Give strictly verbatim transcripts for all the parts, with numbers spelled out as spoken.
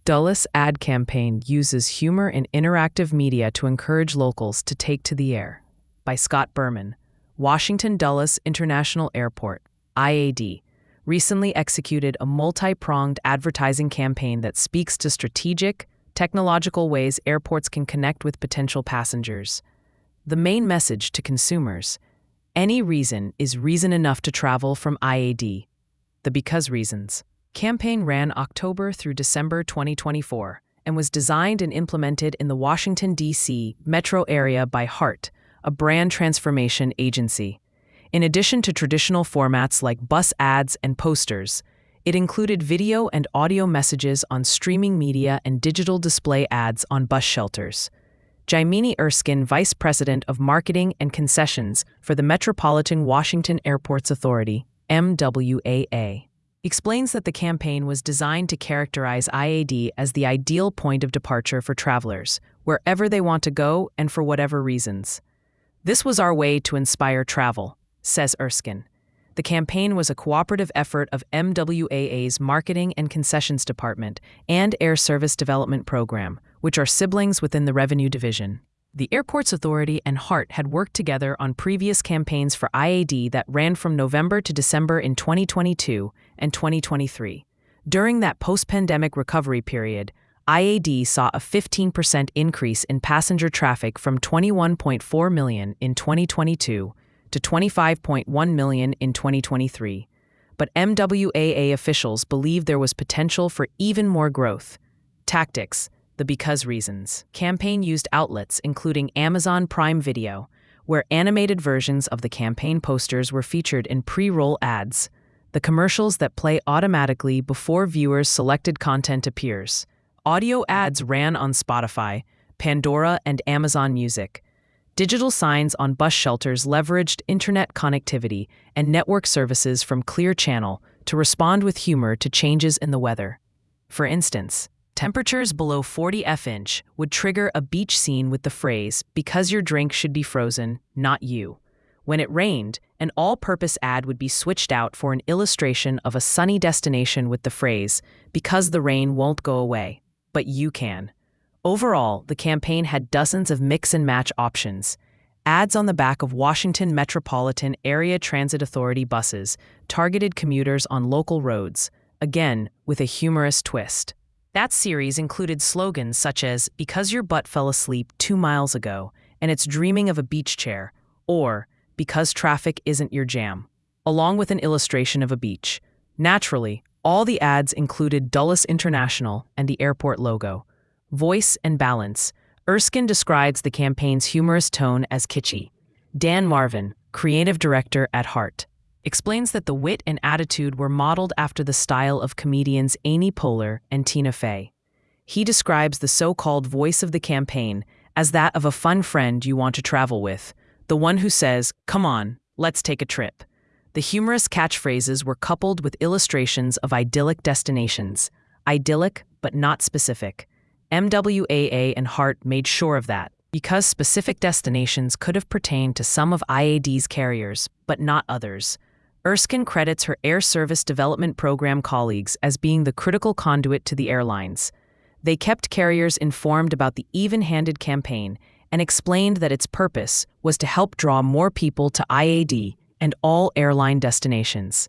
Dulles ad campaign uses humor and interactive media to encourage locals to take to the air. By Scott Berman. Washington Dulles International Airport, I A D, recently executed a multi-pronged advertising campaign that speaks to strategic, technological ways airports can connect with potential passengers. The main message to consumers: any reason is reason enough to travel from I A D. The Because Reasons campaign ran October through December twenty twenty-four and was designed and implemented in the Washington, D C metro area by HART, a brand transformation agency. In addition to traditional formats like bus ads and posters, it included video and audio messages on streaming media and digital display ads on bus shelters. Jaimini Erskine, Vice President of Marketing and Concessions for the Metropolitan Washington Airports Authority, M W A A, explains that the campaign was designed to characterize I A D as the ideal point of departure for travelers, wherever they want to go and for whatever reasons. This was our way to inspire travel, says Erskine. The campaign was a cooperative effort of M W A A's Marketing and Concessions Department and Air Service Development Program, which are siblings within the Revenue Division. The Airports Authority and HART had worked together on previous campaigns for I A D that ran from November to December in twenty twenty-two and twenty twenty-three. During that post-pandemic recovery period, I A D saw a fifteen percent increase in passenger traffic from twenty-one point four million in twenty twenty-two to twenty-five point one million in twenty twenty-three. But M W A A officials believe there was potential for even more growth. Tactics. The Because Reasons campaign used outlets including Amazon Prime Video, where animated versions of the campaign posters were featured in pre-roll ads, the commercials that play automatically before viewers' selected content appears. Audio ads ran on Spotify, Pandora, and Amazon Music. Digital signs on bus shelters leveraged internet connectivity and network services from Clear Channel to respond with humor to changes in the weather. For instance, temperatures below forty Fahrenheit would trigger a beach scene with the phrase, "Because your drink should be frozen, not you." When it rained, an all-purpose ad would be switched out for an illustration of a sunny destination with the phrase, "Because the rain won't go away, but you can." Overall, the campaign had dozens of mix-and-match options. Ads on the back of Washington Metropolitan Area Transit Authority buses targeted commuters on local roads, again with a humorous twist. That series included slogans such as, "Because your butt fell asleep two miles ago, and it's dreaming of a beach chair," or "Because traffic isn't your jam," along with an illustration of a beach. Naturally, all the ads included Dulles International and the airport logo. Voice and balance. Erskine describes the campaign's humorous tone as kitschy. Dan Marvin, creative director at HART, explains that the wit and attitude were modeled after the style of comedians Amy Poehler and Tina Fey. He describes the so-called voice of the campaign as that of a fun friend you want to travel with, the one who says, "Come on, let's take a trip." The humorous catchphrases were coupled with illustrations of idyllic destinations. Idyllic, but not specific. M W A A and HART made sure of that, because specific destinations could have pertained to some of I A D's carriers, but not others. Erskine credits her Air Service Development Program colleagues as being the critical conduit to the airlines. They kept carriers informed about the even-handed campaign and explained that its purpose was to help draw more people to I A D and all airline destinations.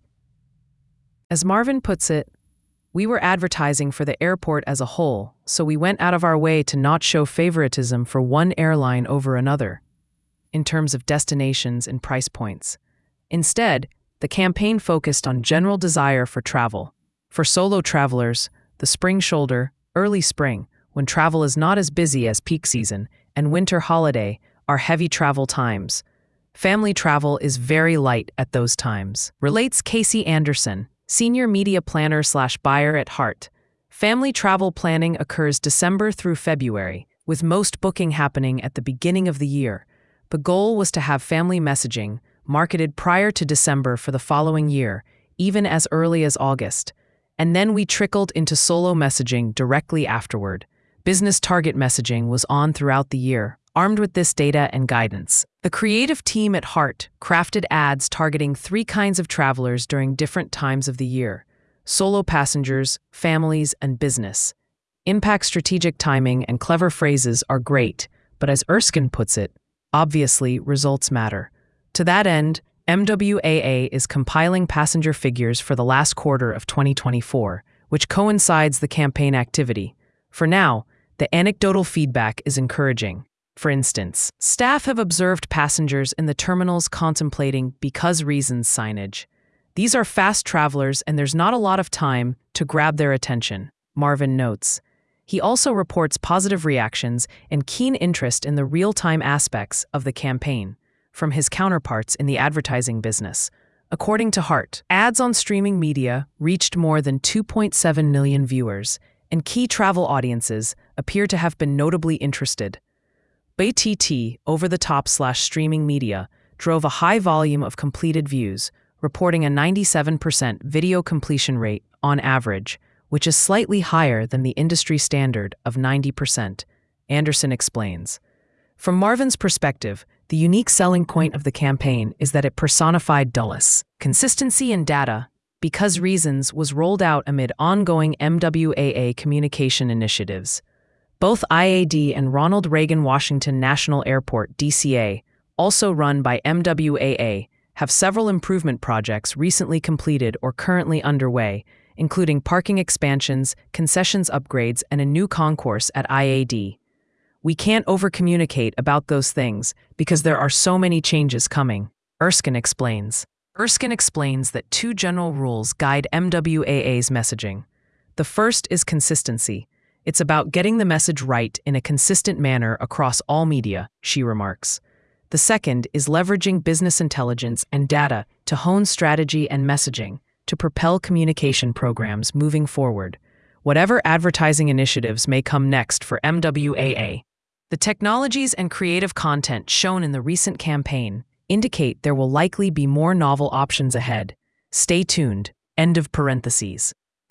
As Marvin puts it, "We were advertising for the airport as a whole, so we went out of our way to not show favoritism for one airline over another, in terms of destinations and price points. Instead, the campaign focused on general desire for travel. For solo travelers, the spring shoulder, early spring, when travel is not as busy as peak season, and winter holiday are heavy travel times. Family travel is very light at those times," relates Casey Anderson, senior media planner slash buyer at HART. Family travel planning occurs December through February, with most booking happening at the beginning of the year. The goal was to have family messaging marketed prior to December for the following year, even as early as August. And then we trickled into solo messaging directly afterward. Business target messaging was on throughout the year, armed with this data and guidance. The creative team at HART crafted ads targeting three kinds of travelers during different times of the year: solo passengers, families, and business. Impact, strategic timing, and clever phrases are great, but as Erskine puts it, obviously, results matter. To that end, M W A A is compiling passenger figures for the last quarter of twenty twenty-four, which coincides the campaign activity. For now, the anecdotal feedback is encouraging. For instance, staff have observed passengers in the terminals contemplating because reasons signage. These are fast travelers and there's not a lot of time to grab their attention, Marvin notes. He also reports positive reactions and keen interest in the real-time aspects of the campaign from his counterparts in the advertising business. According to Hart, ads on streaming media reached more than two point seven million viewers, and key travel audiences appear to have been notably interested. B T T, over-the-top slash streaming media, drove a high volume of completed views, reporting a ninety-seven percent video completion rate on average, which is slightly higher than the industry standard of ninety percent, Anderson explains. From Marvin's perspective, the unique selling point of the campaign is that it personified Dulles. Consistency in data, because reasons, was rolled out amid ongoing M W A A communication initiatives. Both I A D and Ronald Reagan Washington National Airport, D C A, also run by M W A A, have several improvement projects recently completed or currently underway, including parking expansions, concessions upgrades, and a new concourse at I A D. We can't over-communicate about those things because there are so many changes coming, Erskine explains. Erskine explains that two general rules guide M W A A's messaging. The first is consistency. It's about getting the message right in a consistent manner across all media, she remarks. The second is leveraging business intelligence and data to hone strategy and messaging to propel communication programs moving forward, whatever advertising initiatives may come next for M W A A. The technologies and creative content shown in the recent campaign indicate there will likely be more novel options ahead. Stay tuned. End of parentheses.